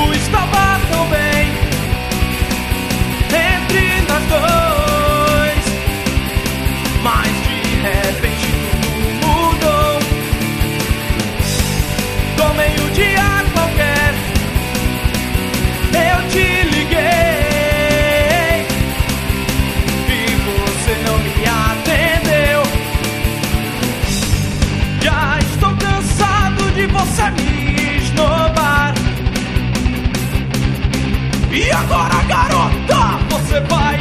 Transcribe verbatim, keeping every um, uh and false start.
tudo estava tão bem entre nós dois, mas de repente tudo mudou. Tomei um dia qualquer, eu te liguei e você não me atendeu. Já estou cansado de você me esnobar. E agora, garota, você vai